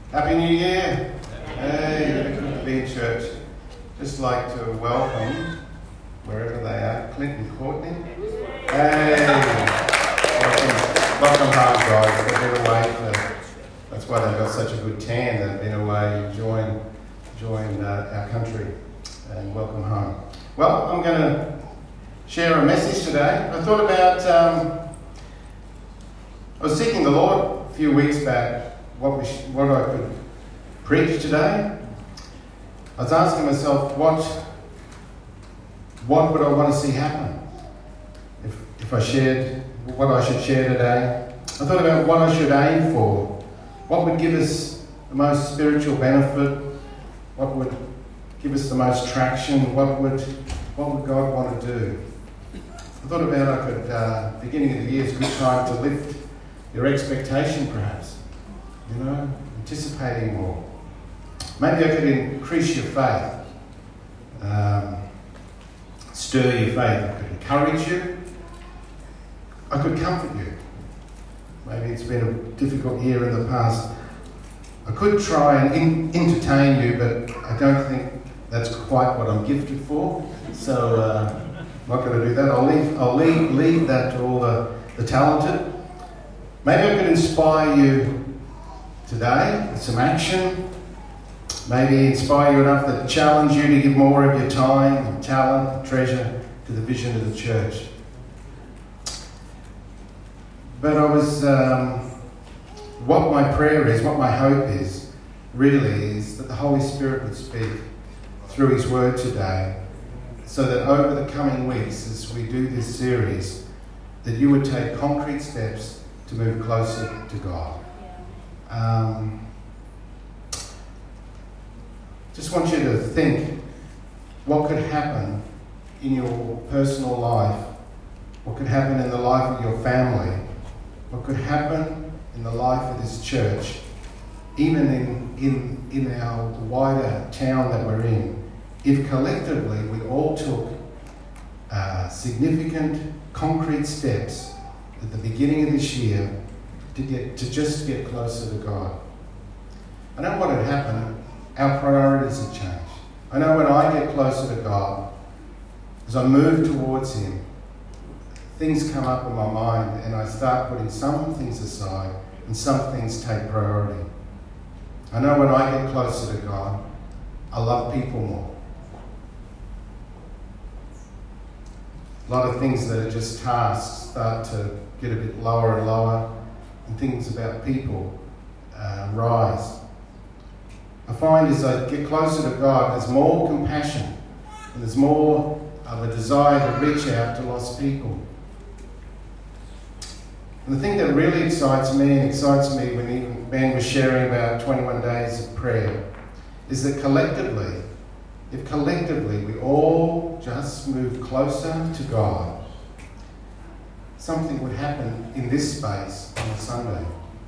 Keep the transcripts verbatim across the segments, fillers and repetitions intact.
Happy New Year! Hey, good to be in church. Just like to welcome, wherever they are, Clint and Courtney. Hey! Welcome, welcome home, guys. They've been away for, that's why they've got such a good tan. They've been away enjoying, enjoying uh, our country. And welcome home. Well, I'm going to share a message today. I thought about, um, I was seeking the Lord a few weeks back what we sh- what I could preach today. I was asking myself, what what would I want to see happen if if I shared what I should share today. I thought about what I should aim for, what would give us the most spiritual benefit, what would give us the most traction, what would what would God want to do. I thought about I could, uh, beginning of the year is a good time to lift your expectation perhaps. You know, anticipating more. Maybe I could increase your faith, um, stir your faith. I could encourage you. I could comfort you. Maybe it's been a difficult year in the past. I could try and in- entertain you, but I don't think that's quite what I'm gifted for. So uh, I'm not going to do that. I'll leave. I'll leave, leave that to all the, the talented. Maybe I could inspire you today with some action, maybe inspire you enough to challenge you to give more of your time and talent and treasure to the vision of the church. But I was, um, what my prayer is, what my hope is, really is that the Holy Spirit would speak through His Word today, so that over the coming weeks as we do this series, that you would take concrete steps to move closer to God. Um, just want you to think what could happen in your personal life, what could happen in the life of your family, what could happen in the life of this church, even in, in, in our wider town that we're in, if collectively we all took uh, significant concrete steps at the beginning of this year to get to just get closer to God. I know what would happen. Our priorities have changed. I know when I get closer to God, as I move towards Him, things come up in my mind and I start putting some things aside and some things take priority. I know when I get closer to God, I love people more. A lot of things that are just tasks start to get a bit lower and lower, and things about people uh, rise. I find as I get closer to God, there's more compassion and there's more of a desire to reach out to lost people. And the thing that really excites me and excites me when even Ben was sharing about twenty-one days of prayer is that collectively, if collectively we all just move closer to God, something would happen in this space on a Sunday.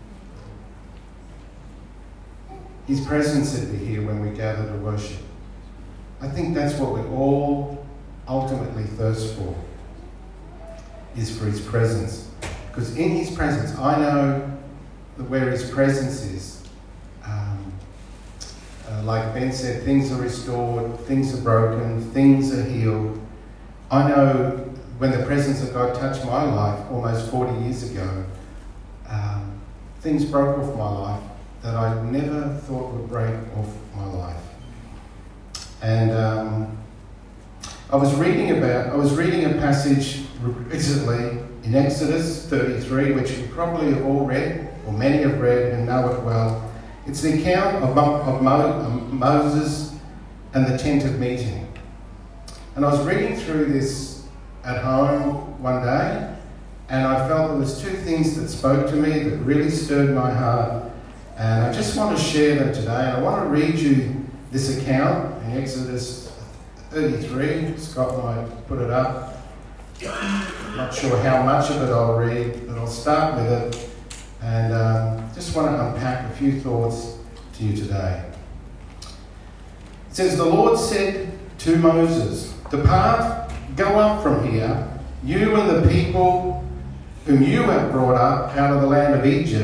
His presence would be here when we gather to worship. I think that's what we all ultimately thirst for, is for His presence. Because in His presence, I know that where His presence is, um, uh, like Ben said, things are restored, things are broken, things are healed. I know when the presence of God touched my life almost forty years ago, um, things broke off my life that I never thought would break off my life. And um, I was reading about, I was reading a passage recently in Exodus thirty-three, which you probably have all read, or many have read and know it well. It's the account of, Mo- of Mo- um, Moses and the tent of meeting. And I was reading through this at home one day, and I felt there was two things that spoke to me that really stirred my heart, and I just want to share them today. And I want to read you this account in Exodus thirty-three. Scott might put it up. I'm not sure how much of it I'll read, but I'll start with it, and um, just want to unpack a few thoughts to you today. It says, "The Lord said to Moses, 'Depart, go up from here, you and the people whom you have brought up out of the land of Egypt, to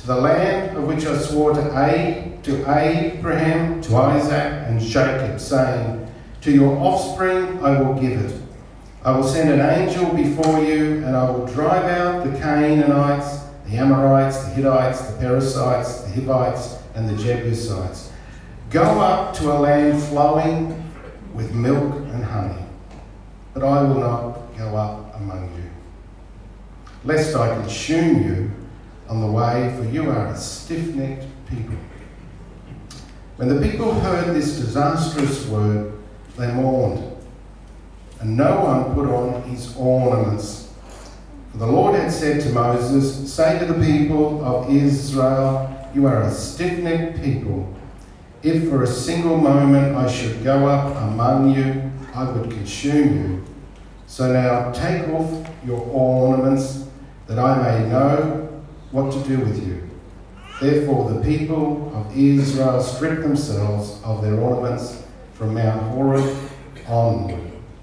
to the land of which I swore to A- to Abraham, to Isaac and Jacob, saying, to your offspring I will give it. I will send an angel before you, and I will drive out the Canaanites, the Amorites, the Hittites, the Perizzites, the Hivites, and the Jebusites. Go up to a land flowing with milk and honey, but I will not go up among you, lest I consume you on the way, for you are a stiff-necked people. When the people heard this disastrous word, they mourned, and no one put on his ornaments. For the Lord had said to Moses, say to the people of Israel, you are a stiff-necked people. If for a single moment I should go up among you, I would consume you. So now take off your ornaments, that I may know what to do with you. Therefore the people of Israel stripped themselves of their ornaments from Mount Horeb onward.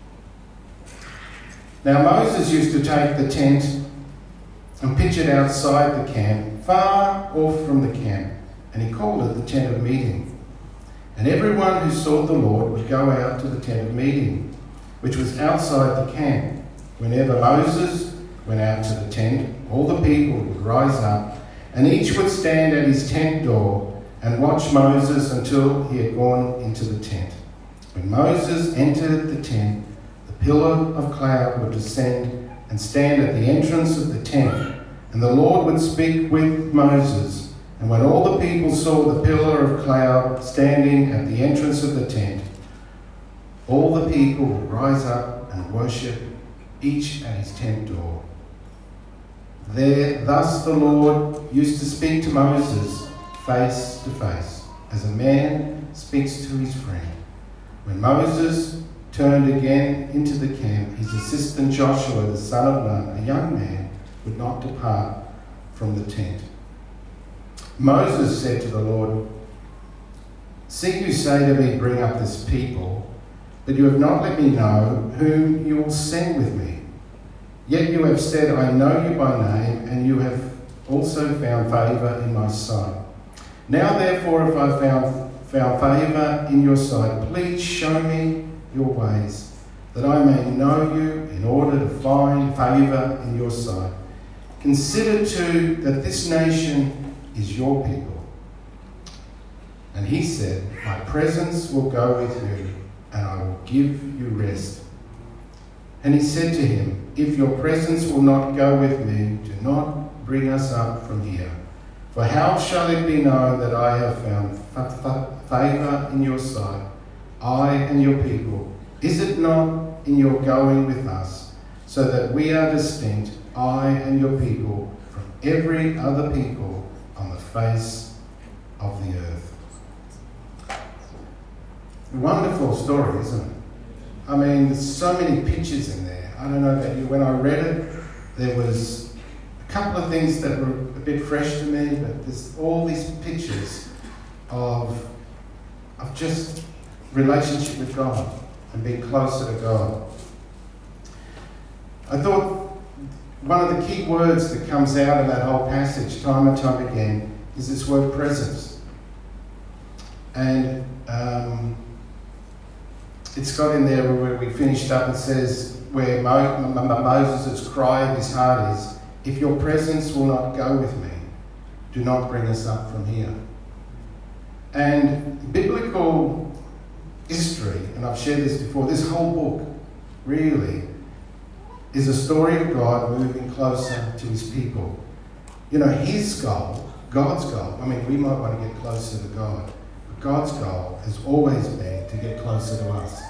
Now Moses used to take the tent and pitch it outside the camp, far off from the camp, and he called it the tent of meeting. And everyone who sought the Lord would go out to the tent of meeting, which was outside the camp. Whenever Moses went out to the tent, all the people would rise up, and each would stand at his tent door and watch Moses until he had gone into the tent. When Moses entered the tent, the pillar of cloud would descend and stand at the entrance of the tent, and the Lord would speak with Moses. And when all the people saw the pillar of cloud standing at the entrance of the tent, all the people would rise up and worship, each at his tent door. There, thus the Lord used to speak to Moses face to face, as a man speaks to his friend. When Moses turned again into the camp, his assistant Joshua, the son of Nun, a young man, would not depart from the tent. Moses said to the Lord, see, you say to me, bring up this people, but you have not let me know whom you will send with me. Yet you have said, I know you by name, and you have also found favour in my sight. Now therefore, if I found, found favour in your sight, please show me your ways, that I may know you in order to find favour in your sight. Consider too that this nation is your people. And he said, my presence will go with you, and I will give you rest. And he said to him, if your presence will not go with me, do not bring us up from here. For how shall it be known that I have found f- f- favour in your sight, I and your people? Is it not in your going with us, so that we are distinct, I and your people, from every other people on the face of the earth? Wonderful story, isn't it? I mean, there's so many pictures in there. I don't know about you. When I read it, there was a couple of things that were a bit fresh to me, but there's all these pictures of, of just relationship with God and being closer to God. I thought one of the key words that comes out of that whole passage time and time again is this word presence. And um, it's got in there where we finished up, it says, where Mo- Moses' cry of his heart is, if your presence will not go with me, do not bring us up from here. And biblical history, and I've shared this before, this whole book really is a story of God moving closer to his people. You know, his goal, God's goal, I mean, we might want to get closer to God, but God's goal has always been to get closer to us.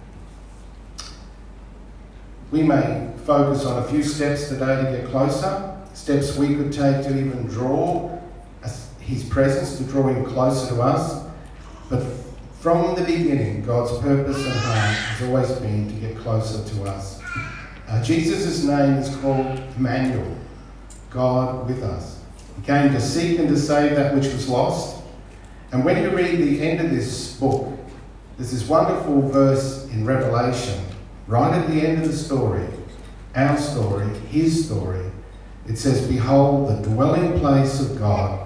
We may focus on a few steps today to get closer, steps we could take to even draw his presence, to draw him closer to us. But from the beginning, God's purpose and heart has always been to get closer to us. Uh, Jesus' name is called Emmanuel, God with us. He came to seek and to save that which was lost. And when you read the end of this book, there's this wonderful verse in Revelation, right at the end of the story, our story, his story. It says, behold, the dwelling place of God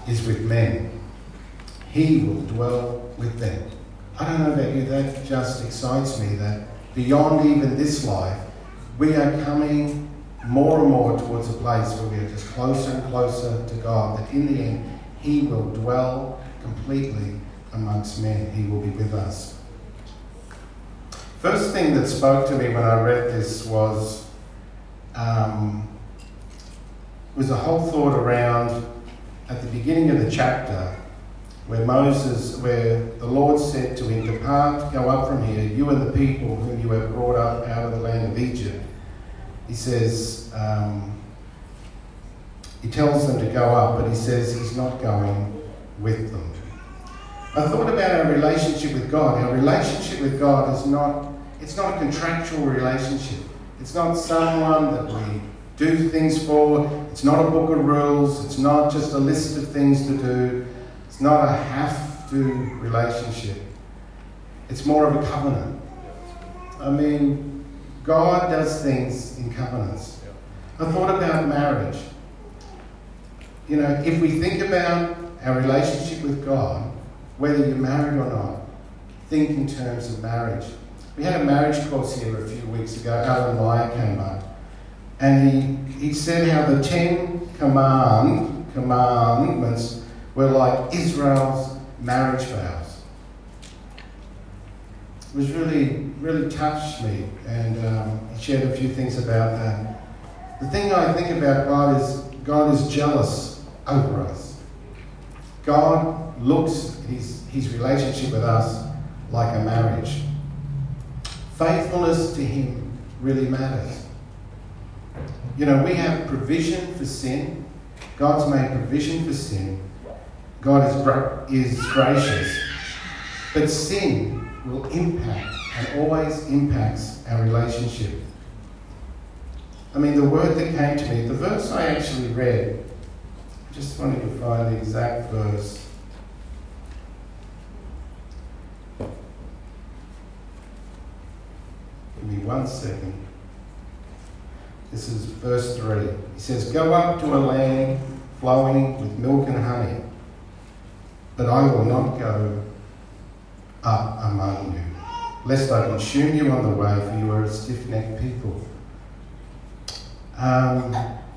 is with men. He will dwell with them. I don't know about you, that just excites me, that beyond even this life, we are coming more and more towards a place where we are just closer and closer to God, that in the end, He will dwell completely amongst men. He will be with us. First thing that spoke to me when I read this was um, was a whole thought around at the beginning of the chapter where Moses, where the Lord said to him, "Depart, go up from here, you and the people whom you have brought up out of the land of Egypt." He says, um, he tells them to go up, but he says he's not going with them. I thought about our relationship with God. Our relationship with God is not, it's not a contractual relationship. It's not someone that we do things for. It's not a book of rules. It's not just a list of things to do. It's not a have-to relationship. It's more of a covenant. I mean, God does things in covenants. I thought about marriage. You know, if we think about our relationship with God, whether you're married or not, think in terms of marriage. We had a marriage course here a few weeks ago. Alan Meyer came up, and he, he said how the Ten command, Commandments were like Israel's marriage vows. It was really, really touched me, and um, he shared a few things about that. The thing I think about God is God is jealous over us. God looks at his, his relationship with us like a marriage. Faithfulness to Him really matters. You know, we have provision for sin. God's made provision for sin. God is, gra- is gracious. But sin will impact and always impacts our relationship. I mean, the word that came to me, the verse I actually read, I just wanted to find the exact verse. Give me one second. This is verse three. He says, "Go up to a land flowing with milk and honey, but I will not go up among you, lest I consume you on the way, for you are a stiff-necked people." Um,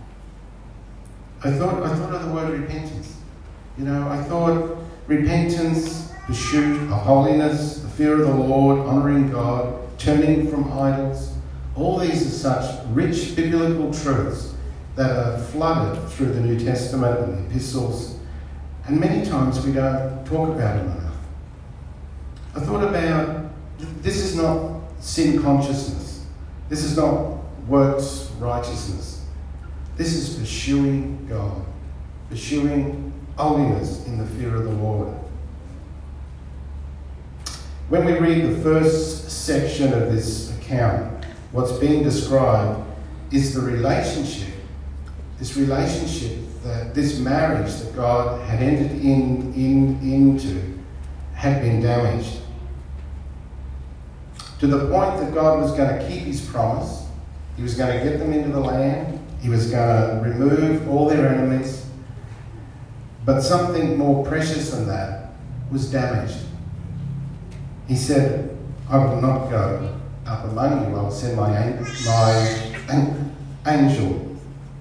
I thought I thought of the word repentance. You know, I thought repentance, pursuit of holiness, the fear of the Lord, honouring God, turning from idols. All these are such rich biblical truths that are flooded through the New Testament and the epistles, and many times we don't talk about them enough. I thought about, this is not sin consciousness. This is not works righteousness. This is pursuing God, pursuing holiness in the fear of the Lord. When we read the first section of this account, what's being described is the relationship, this relationship, that this marriage that God had entered in, in, into had been damaged. To the point that God was going to keep His promise. He was going to get them into the land. He was going to remove all their enemies. But something more precious than that was damaged. He said, "I will not go up among you. I will send my, my angel."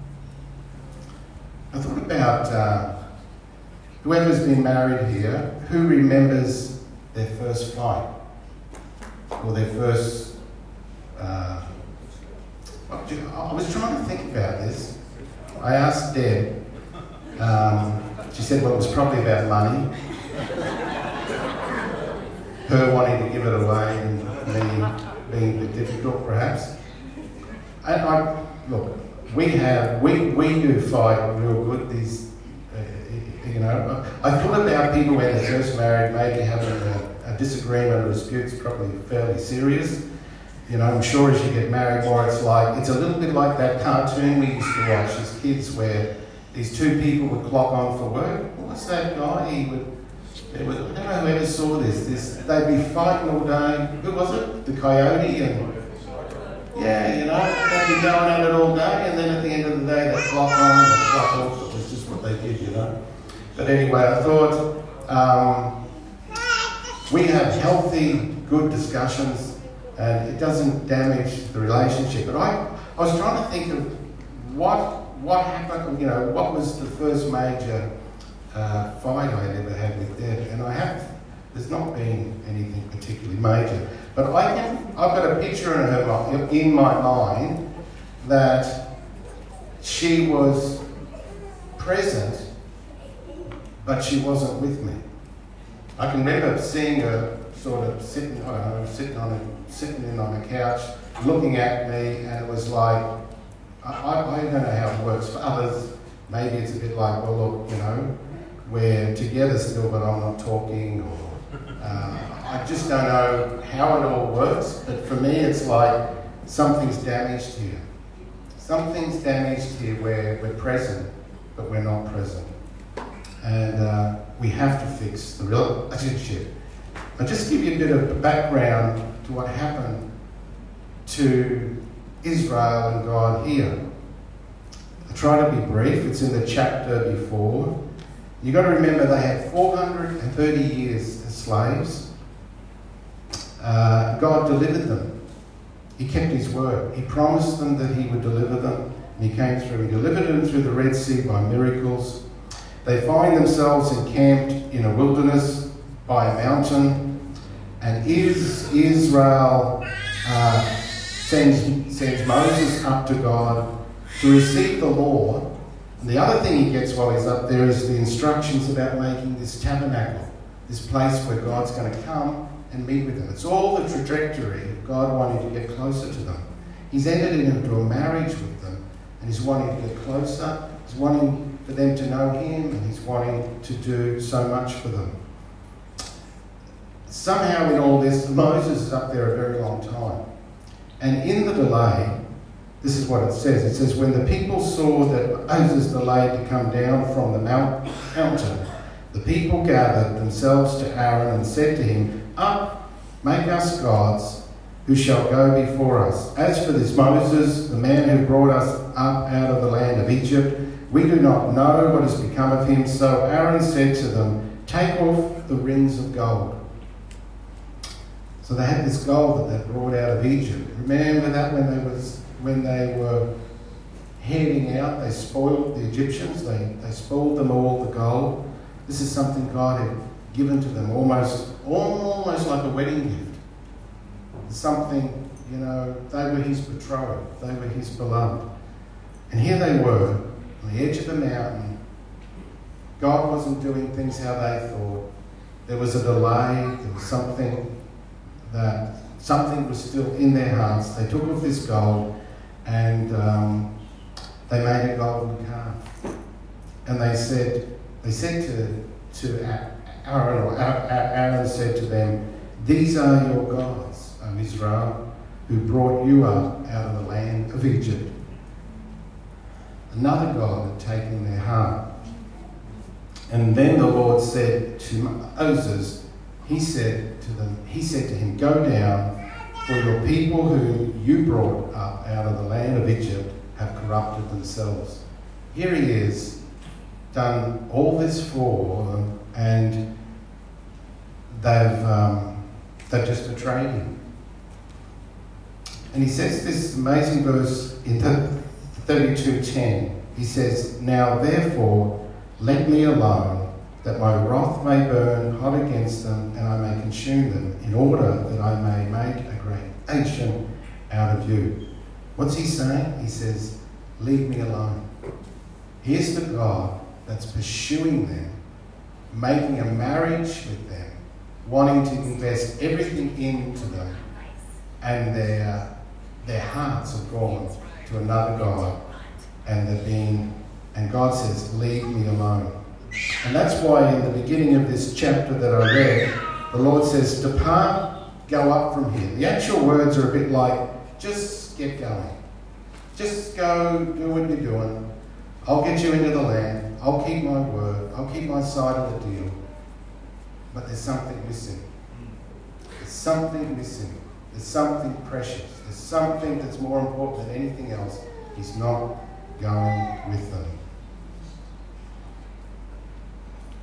I thought about uh, whoever's been married here, who remembers their first flight or their first... Uh, I was trying to think about this. I asked Deb. Um, she said, well, it was probably about money. Her wanting to give it away and me being a bit difficult, perhaps. And I, look, we have, we, we do fight real good. These, uh, you know, I thought about people when they're first married, maybe having a, a disagreement or dispute is probably fairly serious. You know, I'm sure as you get married more, it's like, it's a little bit like that cartoon we used to watch as kids where these two people would clock on for work. What's that guy? He would, it was, I don't know who ever saw this. This they'd be fighting all day. Who was it? The coyote and... Yeah, you know, they'd be going at it all day, and then at the end of the day, they'd clock on and clock off. It was just what they did, you know. But anyway, I thought um, we have healthy, good discussions, and it doesn't damage the relationship. But I, I was trying to think of what what happened. You know, what was the first major uh, fight I ever had with Deb, and I have. There's not been anything particularly major, but I can. I've got a picture in her in my mind that she was present, but she wasn't with me. I can remember seeing her sort of sitting, I don't know, sitting on a, sitting in on a couch, looking at me, and it was like, I, I, I don't know how it works for others. Maybe it's a bit like, well, look, you know, we're together still, but I'm not talking, or uh, I just don't know how it all works. But for me, it's like something's damaged here. Something's damaged here where we're present, but we're not present. And uh, we have to fix the relationship. I'll just give you a bit of background to what happened to Israel and God here. I'll try to be brief. It's in the chapter before. You've got to remember they had four hundred thirty years as slaves. Uh, God delivered them. He kept his word. He promised them that he would deliver them, and he came through. He delivered them through the Red Sea by miracles. They find themselves encamped in a wilderness by a mountain, and is, Israel uh, sends, sends Moses up to God to receive the law. And the other thing he gets while he's up there is the instructions about making this tabernacle, this place where God's going to come and meet with them. It's all the trajectory of God wanting to get closer to them. He's entered into a marriage with them, and he's wanting to get closer. He's wanting for them to know him, and he's wanting to do so much for them. Somehow in all this, Moses is up there a very long time. And in the delay, this is what it says. It says, when the people saw that Moses delayed to come down from the mount, mountain, the people gathered themselves to Aaron and said to him, up, make us gods who shall go before us. As for this Moses, the man who brought us up out of the land of Egypt, we do not know what has become of him. So Aaron said to them, take off the rings of gold. So they had this gold that they brought out of Egypt. Remember that when they was when they were heading out, they spoiled the Egyptians. They they spoiled them all the gold. This is something God had given to them, almost almost like a wedding gift. Something, you know, they were his betrothed. They were his beloved. And here they were on the edge of the mountain. God wasn't doing things how they thought. There was a delay. There was something that something was still in their hearts. They took off this gold and um, they made a golden calf. And they said, they said to to Aaron, or Aaron said to them, these are your gods, O Israel, who brought you up out of the land of Egypt. Another God had taken their heart. And then the Lord said to Moses, he said to them, he said to him, go down, for your people whom you brought up out of the land of Egypt have corrupted themselves. Here he is, done all this for them, and they've um, they've just betrayed him. And he says this amazing verse in thirty-two ten. He says, now therefore let me alone, that my wrath may burn hot against them, and I may consume them, in order that I may make a great nation out of you. What's he saying? He says, leave me alone. Here's the God that's pursuing them, making a marriage with them, wanting to invest everything into them, and their, their hearts have gone to another God, and they're being, and God says, leave me alone. And that's why in the beginning of this chapter that I read, the Lord says, depart, go up from here. The actual words are a bit like, just get going. Just go, do what you're doing. I'll get you into the land. I'll keep my word. I'll keep my side of the deal. But there's something missing. There's something missing. There's something precious. There's something that's more important than anything else. He's not going with them.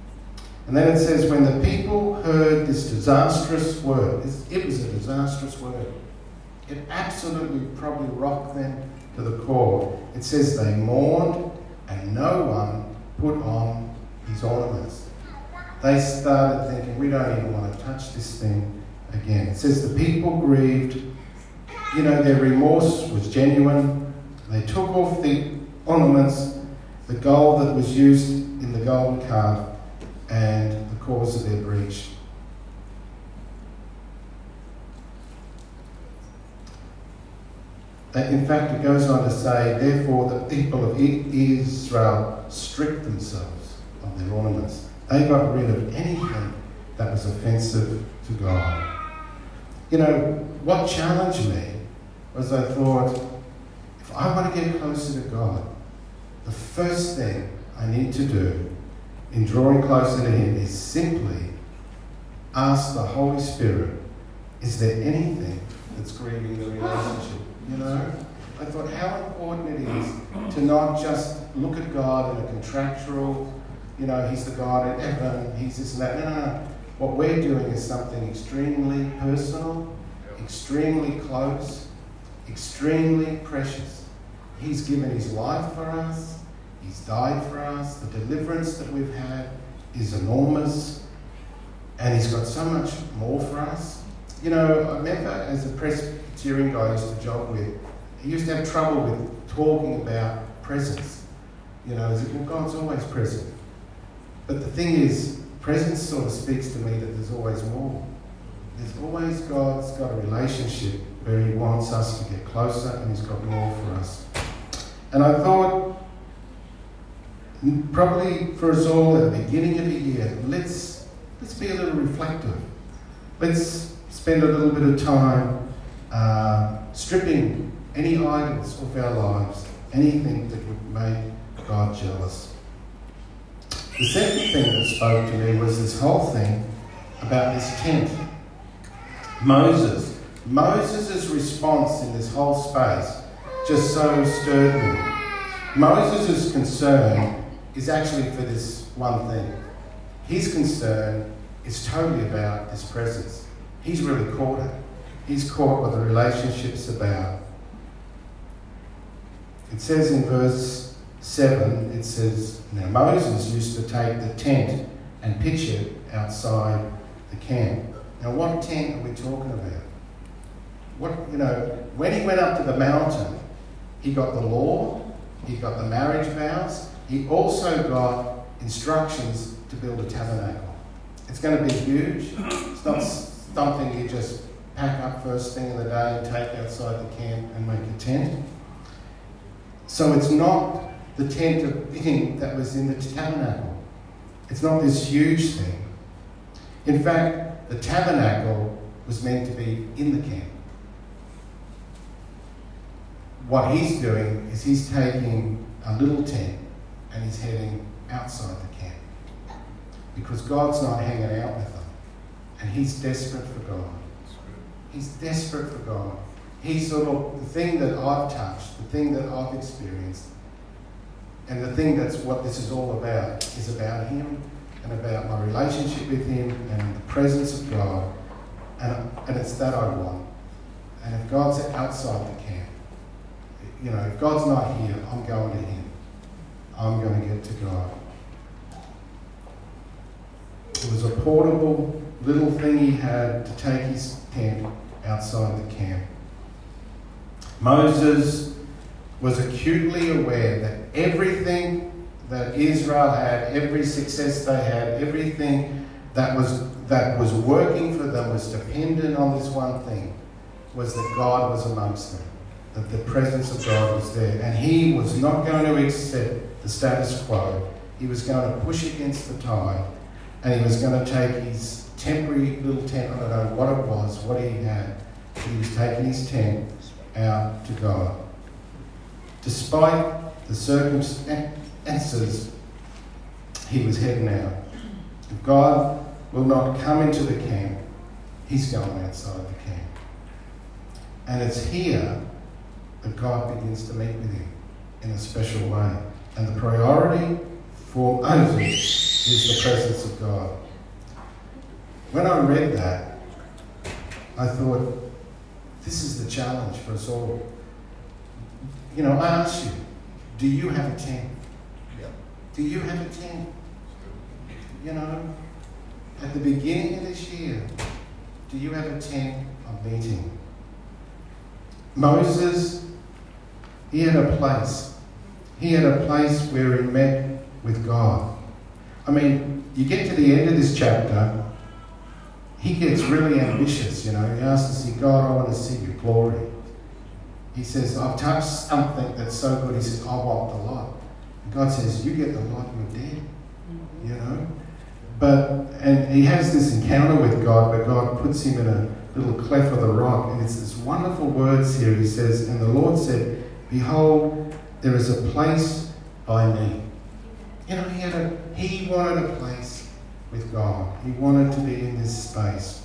And then it says, when the people heard this disastrous word, it was a disastrous word. It absolutely probably rocked them to the core. It says they mourned and no one put on his ornaments. They started thinking, we don't even want to touch this thing again. It says the people grieved. You know, their remorse was genuine. They took off the ornaments, the gold that was used in the golden calf, and the cause of their breach. In fact, it goes on to say, therefore the people of Israel stripped themselves of their ornaments. They got rid of anything that was offensive to God. You know, what challenged me was I thought, if I want to get closer to God, the first thing I need to do in drawing closer to Him is simply ask the Holy Spirit, is there anything that's grieving the relationship? You know, I thought how important it is to not just look at God in a contractual, you know, He's the God in heaven, He's this and that. No, no, no. What we're doing is something extremely personal, extremely close, extremely precious. He's given His life for us. He's died for us. The deliverance that we've had is enormous. And He's got so much more for us. You know, I remember as a Presbyterian guy I used to job with, he used to have trouble with talking about presence. You know, as if, well, God's always present. But the thing is, presence sort of speaks to me that there's always more. There's always God's got a relationship where He wants us to get closer and He's got more for us. And I thought, probably for us all at the beginning of the year, let's let's be a little reflective. Let's spend a little bit of time uh, stripping any idols of our lives, anything that would make God jealous. The second thing that spoke to me was this whole thing about this tent. Moses. Moses' response in this whole space just so stirred me. Moses' concern is actually for this one thing. His concern is totally about this presence. He's really caught it. He's caught what the relationship's about. It says in verse seven, it says, now Moses used to take the tent and pitch it outside the camp. Now what tent are we talking about? What, you know, when he went up to the mountain, he got the law, he got the marriage vows, he also got instructions to build a tabernacle. It's going to be huge. It's not something you just pack up first thing in the day and take outside the camp and make a tent. So it's not the tent of thing that was in the tabernacle. It's not this huge thing. In fact, the tabernacle was meant to be in the camp. What he's doing is he's taking a little tent and he's heading outside the camp. Because God's not hanging out with them. And he's desperate for God. He's desperate for God. He's sort of the thing that I've touched, the thing that I've experienced, and the thing that's what this is all about, is about Him and about my relationship with Him and the presence of God. And, and it's that I want. And if God's outside the camp, you know, if God's not here, I'm going to Him. I'm going to get to God. It was a portable little thing he had to take his tent outside the camp. Moses was acutely aware that everything that Israel had, every success they had, everything that was that was working for them was dependent on this one thing, was that God was amongst them, that the presence of God was there. And he was not going to accept the status quo. He was going to push against the tide, and he was going to take his temporary little tent, I don't know what it was, what he had, but he was taking his tent out to God. Despite the circumstances, he was heading out. If God will not come into the camp, he's going outside the camp. And it's here that God begins to meet with him in a special way. And the priority for Moses is the presence of God. When I read that, I thought, this is the challenge for us all. You know, I ask you, do you have a tent? Do you have a tent? You know, at the beginning of this year, do you have a tent of meeting? Moses, he had a place. He had a place where he met with God. I mean, you get to the end of this chapter, he gets really ambitious, you know. He asks to see God, I want to see your glory. He says, I've touched something that's so good. He says, I want the lot. And God says, you get the lot, you're dead. You know? But, and he has this encounter with God where God puts him in a little cleft of the rock. And it's this wonderful words here. He says, and the Lord said, behold, there is a place by me. You know, he had a, he wanted a place with God. He wanted to be in this space.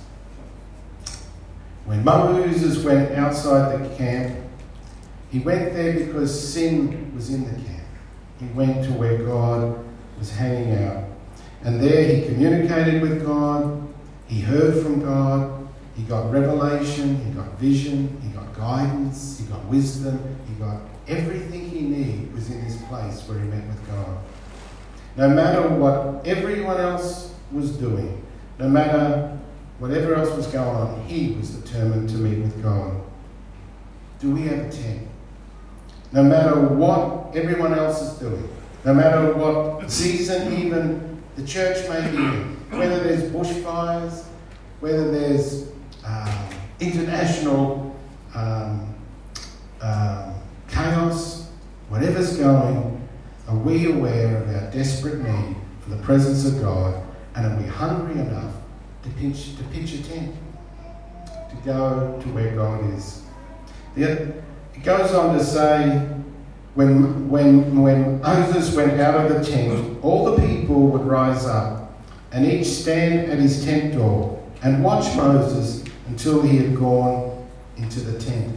When Moses went outside the camp, he went there because sin was in the camp. He went to where God was hanging out. And there he communicated with God. He heard from God. He got revelation. He got vision. He got guidance. He got wisdom. He got everything he needed was in this place where he met with God. No matter what everyone else was doing, no matter whatever else was going on, he was determined to meet with God. Do we have a tent? No matter what everyone else is doing, no matter what season even the church may be in, whether there's bushfires, whether there's um, international um, um, chaos, whatever's going, are we aware of our desperate need for the presence of God, and are we hungry enough to pitch, to pitch a tent, to go to where God is? The, it goes on to say, when, when, when Moses went out of the tent, all the people would rise up, and each stand at his tent door, and watch Moses until he had gone into the tent.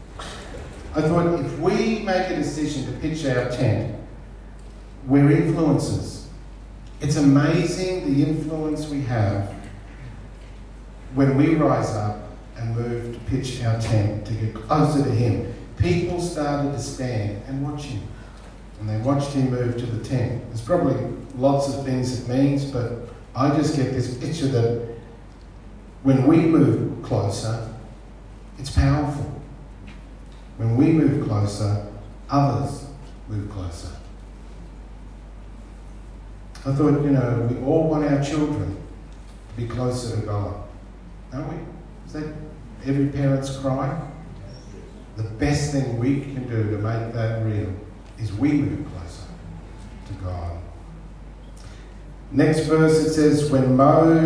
I thought, if we make a decision to pitch our tent, we're influencers. It's amazing the influence we have when we rise up and move to pitch our tent to get closer to him. People started to stand and watch him. And they watched him move to the tent. There's probably lots of things it means, but I just get this picture that when we move closer, it's powerful. When we move closer, others move closer. I thought, you know, we all want our children to be closer to God. Don't we? Is that every parent's cry? The best thing we can do to make that real is we move closer to God. Next verse it says, when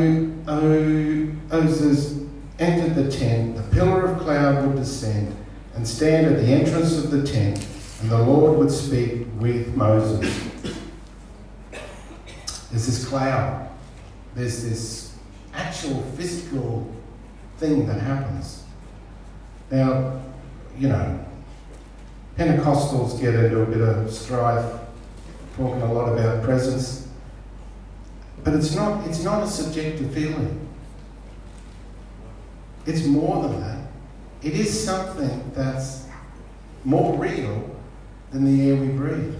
Moses entered the tent, the pillar of cloud would descend and stand at the entrance of the tent, and the Lord would speak with Moses. There's this cloud. There's this actual physical thing that happens. Now, you know, Pentecostals get into a bit of strife, talking a lot about presence, but it's not, it's not a subjective feeling. It's more than that. It is something that's more real than the air we breathe.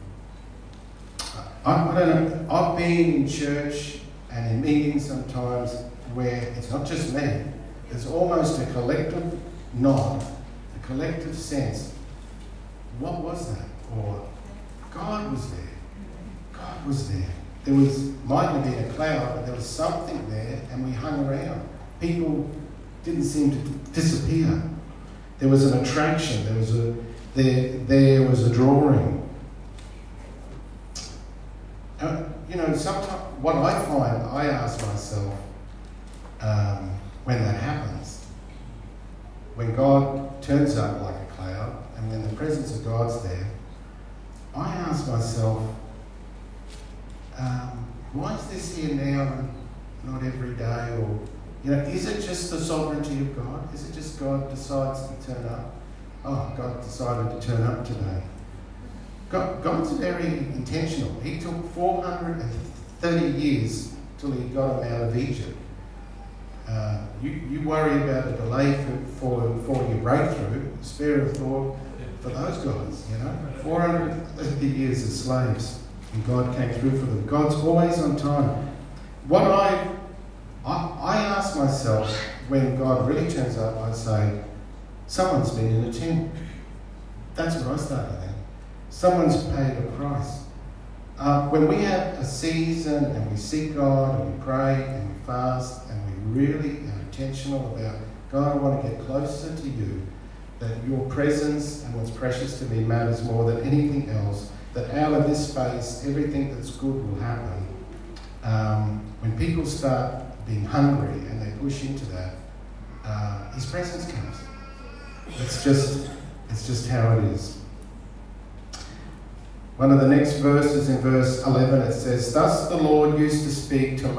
I, I don't know, I've been in church and in meetings sometimes where it's not just me, there's almost a collective nod, a collective sense. What was that? Or God was there. God was there. There was, might have been a cloud, but there was something there, and we hung around. People didn't seem to disappear. There was an attraction. There was a there there was a drawing. Uh, you know, sometimes what I find, I ask myself um, when that happens, when God turns up like a cloud, and when the presence of God's there, I ask myself, um, why is this here now and not every day? Or, you know, is it just the sovereignty of God? Is it just God decides to turn up? Oh, God decided to turn up today. God, God's very intentional. He took four hundred thirty years till he got them out of Egypt. Uh, you, you worry about a delay for, for, for your breakthrough, spare a thought for those guys, you know. four hundred fifty years as slaves, and God came through for them. God's always on time. What I, I, I ask myself when God really turns up, I say, someone's been in a tent. That's what I started then. Someone's paid a price. Uh, when we have a season and we seek God and we pray and we fast and we really are intentional about, God, I want to get closer to you, that your presence and what's precious to me matters more than anything else, that out of this space, everything that's good will happen. Um, when people start being hungry and they push into that, uh, his presence comes. It's just, it's just how it is. One of the next verses, in verse eleven, it says, "Thus the Lord used to speak to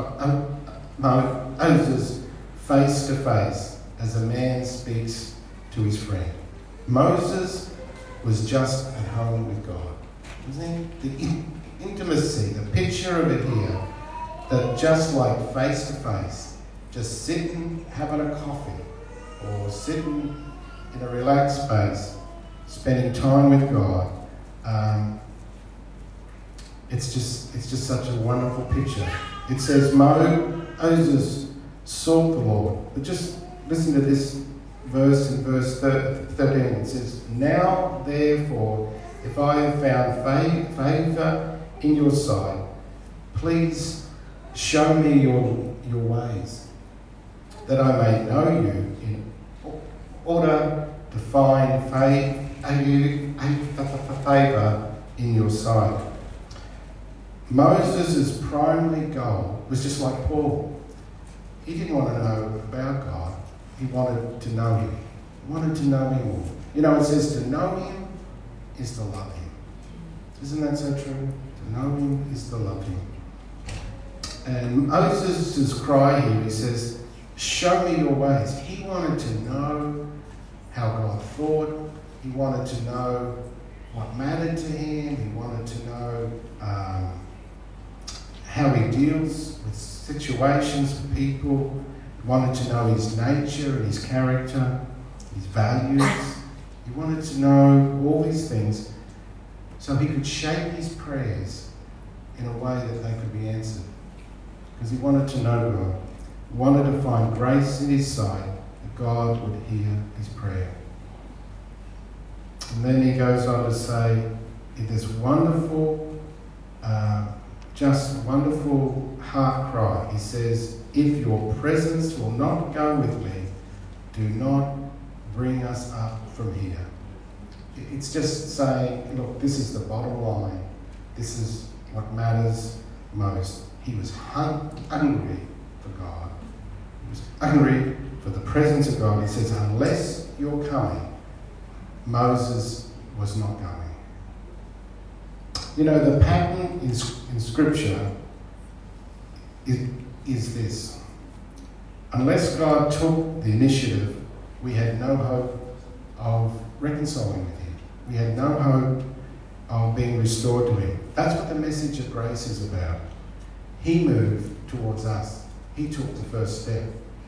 Moses face to face, as a man speaks to his friend." Moses was just at home with God, wasn't he? The in- intimacy, the picture of it here, that just like face to face, just sitting, having a coffee, or sitting in a relaxed space, spending time with God. Um, it's just it's just such a wonderful picture. It says, Moses sought the Lord. But just listen to this verse in verse thirteen. It says, "Now therefore, if I have found favour in your sight, please show me your, your ways, that I may know you in order to find favour in your sight." Moses' primary goal was just like Paul. He didn't want to know about God. He wanted to know him. He wanted to know him more. You know, it says to know him is to love him. Isn't that so true? To know him is to love him. And Moses' cry here, he says, show me your ways. He wanted to know how God thought. He wanted to know what mattered to him. He wanted to know um, how he deals with situations, with people. He wanted to know his nature and his character, his values. He wanted to know all these things so he could shape his prayers in a way that they could be answered. Because he wanted to know God. He wanted to find grace in his sight, that God would hear his prayer. And then he goes on to say, in this wonderful, uh, just wonderful heart cry, he says, if your presence will not go with me, do not bring us up from here. It's just saying, look, this is the bottom line. This is what matters most. He was hung- hungry for God. He was hungry for the presence of God. He says, unless you're coming, Moses was not going. You know, the pattern in, in Scripture is, is this. Unless God took the initiative, we had no hope of reconciling with him. We had no hope of being restored to him. That's what the message of grace is about. He moved towards us. He took the first step.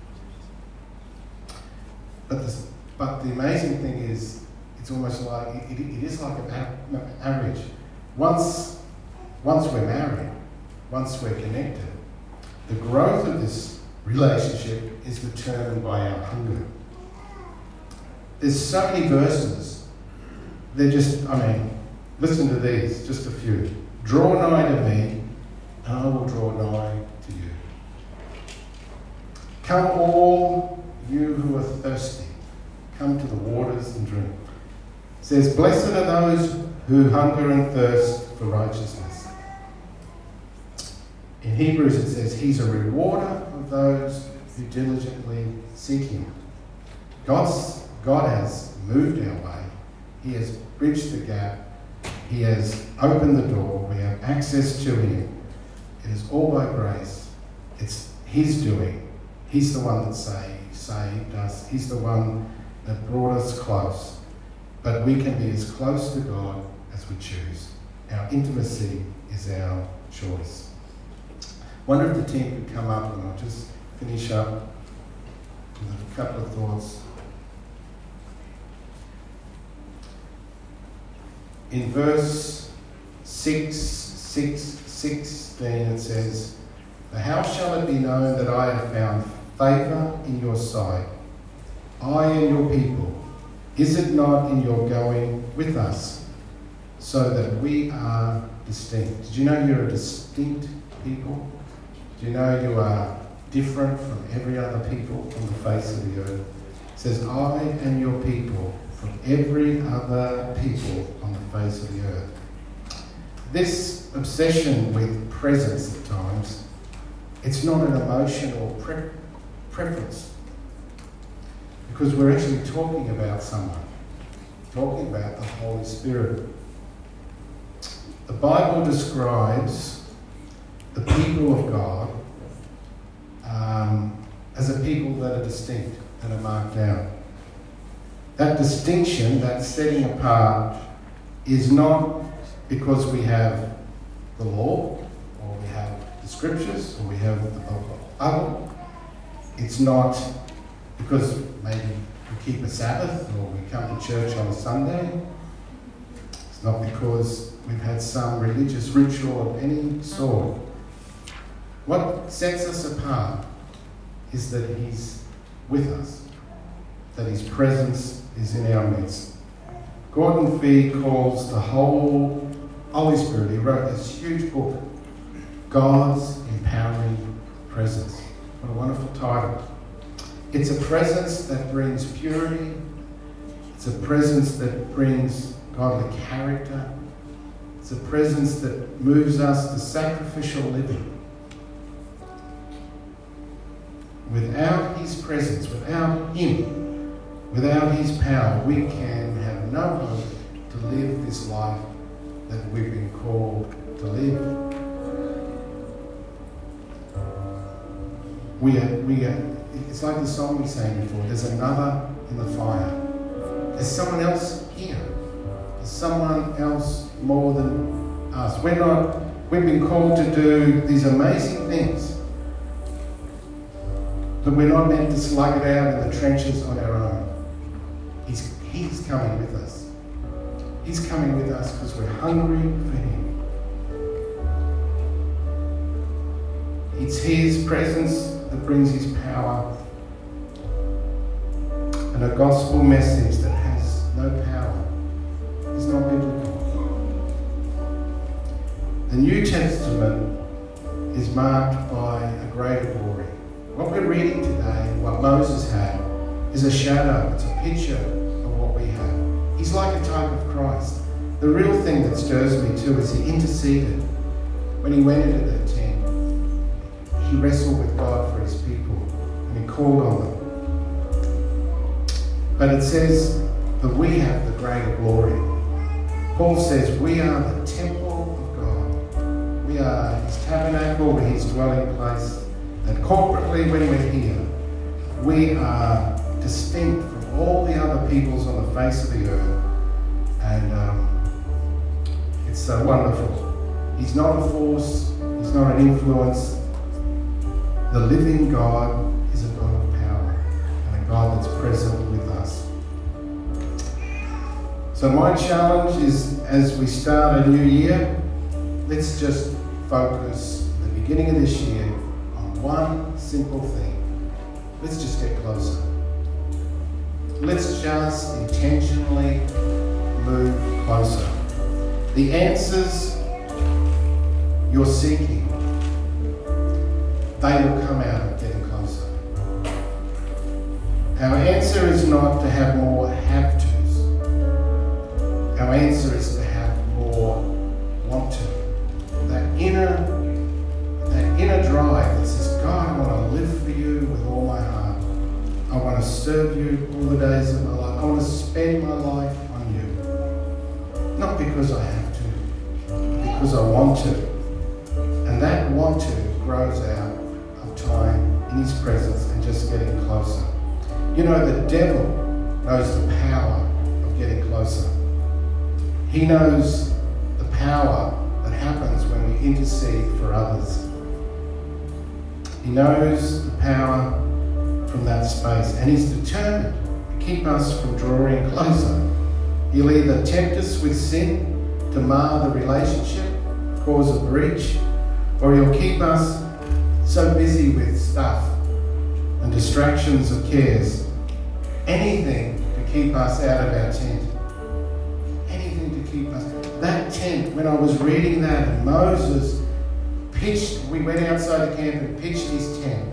But the, but the amazing thing is, it's almost like, it, it is like a marriage. Once, once we're married, once we're connected, the growth of this relationship is determined by our hunger. There's so many verses. They're just, I mean, listen to these, just a few. Draw nigh to me, and I will draw nigh to you. Come all you who are thirsty, come to the waters and drink. It says, blessed are those who hunger and thirst for righteousness. In Hebrews it says, he's a rewarder of those who diligently seek him. God's, God has moved our way. He has bridged the gap. He has opened the door. We have access to him. It is all by grace. It's his doing. He's the one that saved, saved us. He's the one that brought us close. But we can be as close to God as we choose. Our intimacy is our choice. Wonder if the team could come up, and I'll just finish up with a couple of thoughts. In verse six, six, sixteen, it says, "But how shall it be known that I have found favour in your sight, I and your people? Is it not in your going with us, so that we are distinct?" Did you know you're a distinct people? Do you know you are different from every other people on the face of the earth? It says, "I and your people from every other people on the face of the earth." This obsession with presence at times, it's not an emotional pre- preference. Because we're actually talking about someone, talking about the Holy Spirit. The Bible describes the people of God um, as a people that are distinct, that are marked out. That distinction, that setting apart, is not because we have the law, or we have the scriptures, or we have the Bible. It's not because maybe we keep a Sabbath, or we come to church on a Sunday. It's not because we've had some religious ritual of any sort. What sets us apart is that He's with us, that His presence is in our midst. Gordon Fee calls the whole Holy Spirit, he wrote this huge book, God's Empowering Presence. What a wonderful title. It's a presence that brings purity. It's a presence that brings godly character. It's a presence that moves us to sacrificial living. Without His presence, without Him, without His power, we can have no hope to live this life that we've been called to live. We are, we are, it's like the song we sang before, there's another in the fire. There's someone else here. There's someone else more than us. We're not, we've been called to do these amazing things, but we're not meant to slug it out in the trenches on our own. He's, he's coming with us. He's coming with us because we're hungry for Him. It's His presence that brings His power, and a gospel message that has no power is not biblical. The New Testament is marked by a greater glory. What we're reading today, what Moses had, is a shadow, it's a picture of what we have. He's like a type of Christ. The real thing that stirs me too is He interceded. When He went into that tent, He wrestled with God for His people, and He called on them. But it says that we have the greater glory. Paul says we are the temple of God. We are His tabernacle, we're His dwelling place. And corporately, when we're here, we are distinct from all the other peoples on the face of the earth. And um, it's so wonderful. He's not a force, He's not an influence. The living God is a God of power, and a God that's present with us. So my challenge is, as we start a new year, let's just focus at the beginning of this year on one simple thing. Let's just get closer. Let's just intentionally move closer. The answers you're seeking, they will come out of getting closer. Our answer is not to have more have-tos. Our answer is to have more want-to. That inner, that inner drive that says, God, I want to live for you with all my heart. I want to serve you all the days of my life. I want to spend my life on you. Not because I have to, but because I want to. And that want to grows out of time in His presence and just getting closer. You know, the devil knows the power of getting closer. He knows the power that happens when we intercede for others. He knows the power from that space, and he's determined to keep us from drawing closer. He'll either tempt us with sin to mar the relationship, cause a breach, or he'll keep us so busy with stuff and distractions of cares. Anything to keep us out of our tent. Anything to keep us. That tent, when I was reading that, and Moses pitched, we went outside the camp and pitched his tent.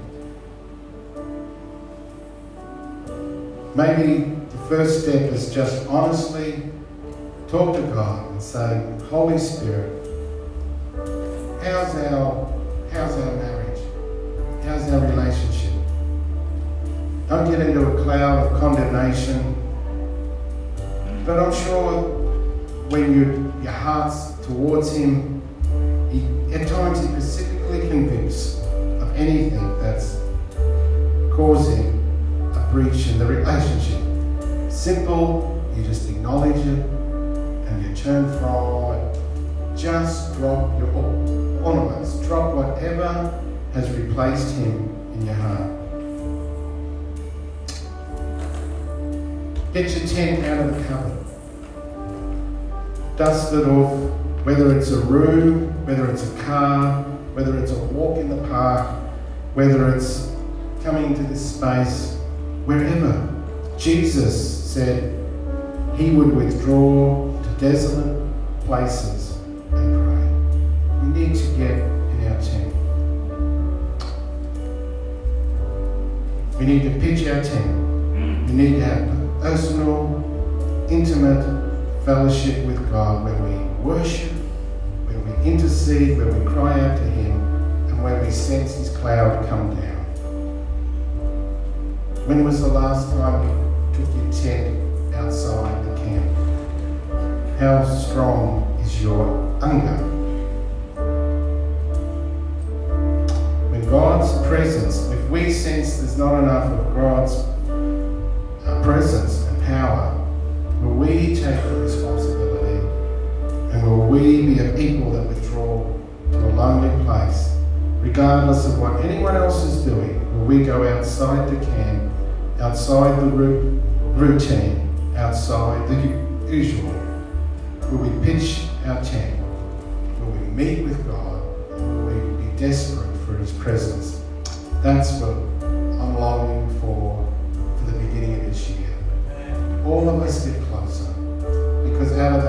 Maybe the first step is just honestly talk to God and say, Holy Spirit, how's our, how's our marriage? How's our relationship? Don't get into a cloud of condemnation. But I'm sure when you, your heart's towards him, he, at times he specifically convicts of anything that's causing a breach in the relationship. Simple, you just acknowledge it and you turn from it. Just drop your ornaments. Drop whatever has replaced him in your heart. Get your tent out of the cupboard. Dust it off, whether it's a room, whether it's a car, whether it's a walk in the park, whether it's coming into this space, wherever. Jesus said he would withdraw to desolate places and pray. We need to get in our tent. We need to pitch our tent. We need to have personal, intimate fellowship with God where we worship, where we intercede, where we cry out to him, and where we sense his cloud come down. When was the last time you took your tent outside the camp? How strong is your hunger? When God's presence, if we sense there's not enough of God's uh, presence and power, will we take the responsibility, and will we be a people that withdraw to a lonely place, regardless of what anyone else is doing? Will we go outside the camp, outside the routine, outside the usual? Will we pitch our tent? Will we meet with God? And will we be desperate for his presence? That's what I'm longing for for the beginning of this year. All of us get closer, because out of